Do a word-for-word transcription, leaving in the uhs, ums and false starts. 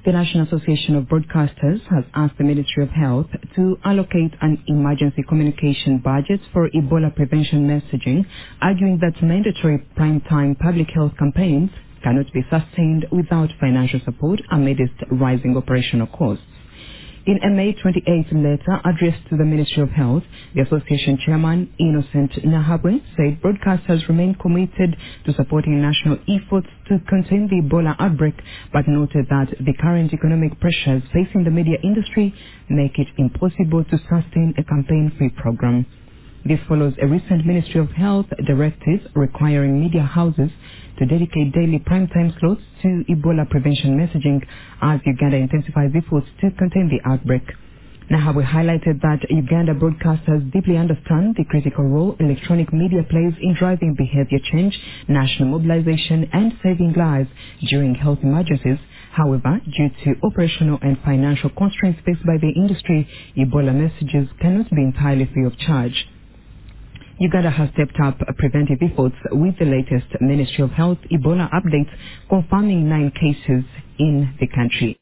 The National Association of Broadcasters has asked the Ministry of Health to allocate an emergency communication budget for Ebola prevention messaging, arguing that mandatory prime-time public health campaigns cannot be sustained without financial support amidst rising operational costs. In a May twenty-eighth letter addressed to the Ministry of Health, the association chairman, Innocent Nahabwe, said broadcasters remain committed to supporting national efforts to contain the Ebola outbreak, but noted that the current economic pressures facing the media industry make it impossible to sustain a campaign-free program. This follows a recent Ministry of Health directive requiring media houses to dedicate daily primetime slots to Ebola prevention messaging as Uganda intensifies efforts to contain the outbreak. Nahabwe highlighted that Uganda broadcasters deeply understand the critical role electronic media plays in driving behavior change, national mobilization, and saving lives during health emergencies. However, due to operational and financial constraints faced by the industry, Ebola messages cannot be entirely free of charge. Uganda has stepped up preventive efforts with the latest Ministry of Health Ebola updates confirming nine cases in the country.